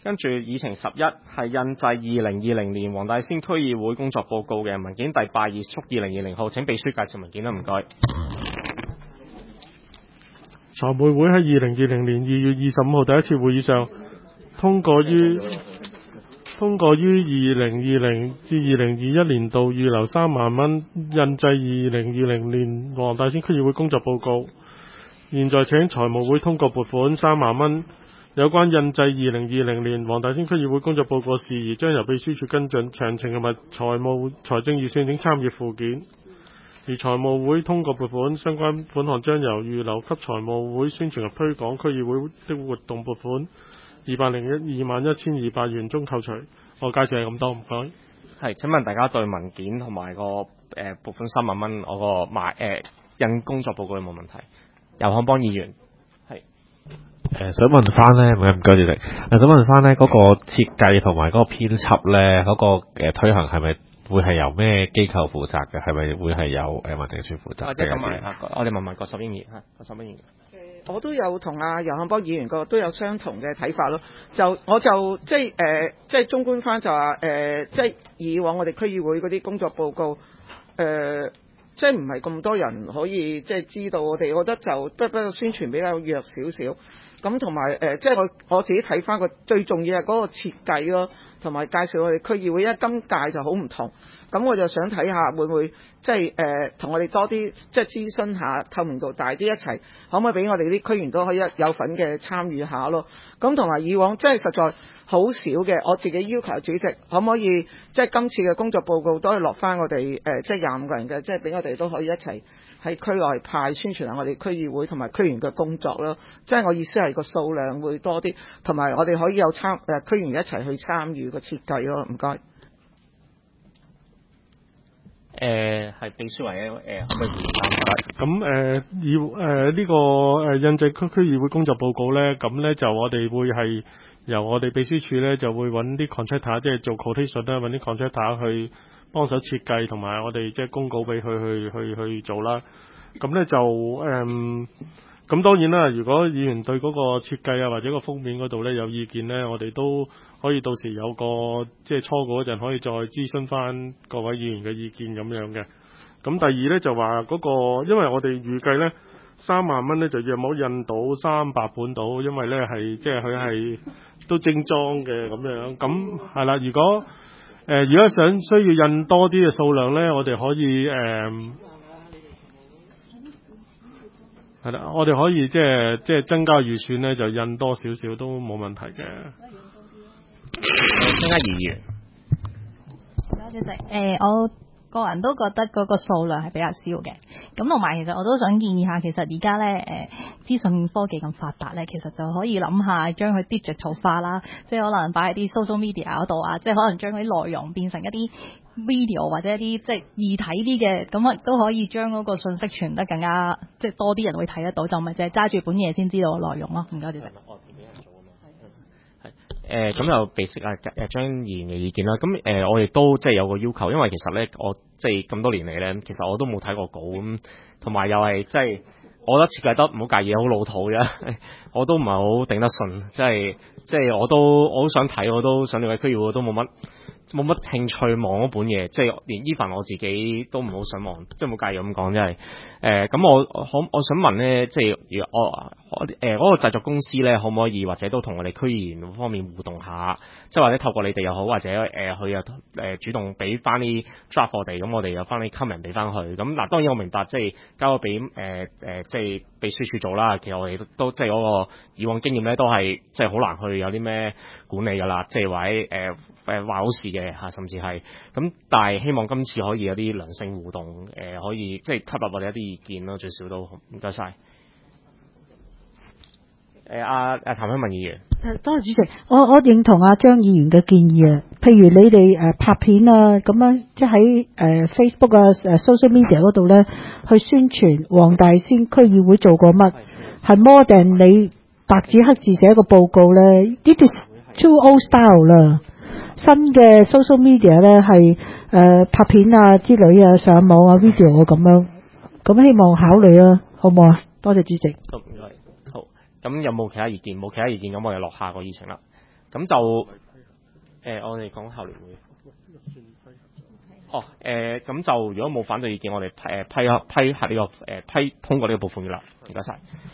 跟住議程11係印製2020年黃大仙區議會工作報告嘅文件第82/2020號，請秘書介紹文件啦，唔該。 財務會喺2020年2月25號第一次會議上通過於2020至2021年度預留3萬蚊印製2020年黃大仙區議會工作報告。現在請財務會通過撥款3萬蚊。有關印製2020年黃大仙區議會工作報告事宜，將由秘書處跟進，詳情同埋財政預算請參閱附件。而財務會通過撥款，相關款項將由預留給財務會宣傳及推廣區議會的活動撥款201,200元中扣除。我介紹係咁多，唔該。 係，請問大家對文件同埋個撥款3萬蚊我個印工作報告有冇問題？游漢邦議員。 想問翻咧，唔該主席。想問翻咧，嗰個設計同埋嗰個編輯咧，嗰個推行係咪會係由咩機構負責嘅？係咪會係由民政處負責？ 即係咁我哋問郭秀英議員郭秀英議員。 我都有同阿游漢邦議員都有相同嘅睇法咯。我就即係綜觀翻就話即係以往我哋區議會嗰啲工作報告即係唔係咁多人可以即係知道我哋，我覺得就不過宣傳比較弱少少。咁同埋即係我自己睇翻個最重要係嗰個設計咯，同埋介紹我哋區議會，因為今屆就好唔同。咁我就想睇下會唔會即係同我哋多啲即係諮詢下，透明度大啲一齊，可唔可以俾我哋啲區員都可以有份嘅參與下咯？咁同埋以往即係實在好少嘅，我自己要求主席可唔可以即係今次嘅工作報告都係落翻我哋即係25個人嘅，即係俾我哋都可以一齊喺區內派宣傳下我哋區議會同埋區員嘅工作咯。即係我意思係個數量會多啲，同埋我哋可以有區員一齊去參與個設計咯。唔該。 係秘書或者可唔可以回答？ 咁呢個印製區議會工作報告咧，咁咧就我哋會係由我哋秘書處咧就會揾啲 contractor， 即係做 quotation 啦，揾啲 contractor 去幫手設計，同埋我哋即係公告俾佢去做啦。咁咧就咁當然啦，如果議員對嗰個設計啊或者個封面嗰度咧有意見咧，我哋都可以到時有個即係初稿嗰陣可以再諮詢翻各位議員嘅意見咁樣嘅。咁第二咧就話嗰個，因為我哋預計咧3萬蚊咧就約莫印到300本到，因為咧係即係佢係都精裝嘅咁樣。咁係啦，如果需要印多啲嘅數量咧，我哋可以係啦，我哋可以即係增加預算咧，就印多少少都冇問題嘅。 增加議員。 主席，我個人都覺得嗰個數量係比較少嘅。咁同埋其實我都想建議下，其實而家咧資訊科技咁發達咧，其實就可以諗下將佢 digital 化啦，即係可能擺喺啲 social media 嗰度啊，即係可能將嗰啲內容變成一啲 video 或者一啲即係易睇啲嘅，咁啊都可以將嗰個信息傳得更加即係多啲人會睇得到，就唔係淨係揸住本嘢先知道個內容咯。唔該，主席。 咁又備識張議員嘅意見啦。咁我亦都即係有個要求，因為其實咧我即係咁多年嚟咧，其實我都冇睇過稿咁，同埋又係即係我覺得設計得唔好介意，好老土嘅，我都唔係好頂得順，即係我好想睇，我都想了解區議會，都冇乜興趣望嗰本嘢，即係連 even 我自己都唔好想望，即係冇介意咁講，即係咁我想問咧，即係嗰個製作公司咧，可唔可以或者都同我哋區議員方面互動下，即係或者透過你哋又好，或者佢又主動俾翻啲 draft 我哋，咁我哋有翻啲 comment 俾翻佢。咁嗱，當然我明白即係交咗俾即係秘書處做啦。其實我哋都即係嗰個以往經驗咧，都係即係好難去有啲咩管理㗎啦，即係或者話好事嘅嚇，甚至係咁。但係希望今次可以有啲良性互動，可以即係吸納我哋一啲意見咯，最少都唔該晒。譚香文議員， 多謝主席，我認同阿張議員嘅建議啊。譬如你哋拍片啊，咁樣即係喺Facebook 啊social media 嗰度咧，去宣傳黃大仙區議會做過乜，係 more than 你白紙黑字寫一個報告咧。呢啲 too old style 啦。新嘅 social media 咧係拍片啊之類啊，上網啊 video 啊咁樣，咁希望考慮啊，好唔好啊？多謝主席。 好，咁有冇其他意見？冇其他意見，咁我哋落下個議程啦。 咁就我哋講校聯會。咁就如果冇反對意見，我哋批核呢個批通過呢個撥款嘅啦，唔該晒。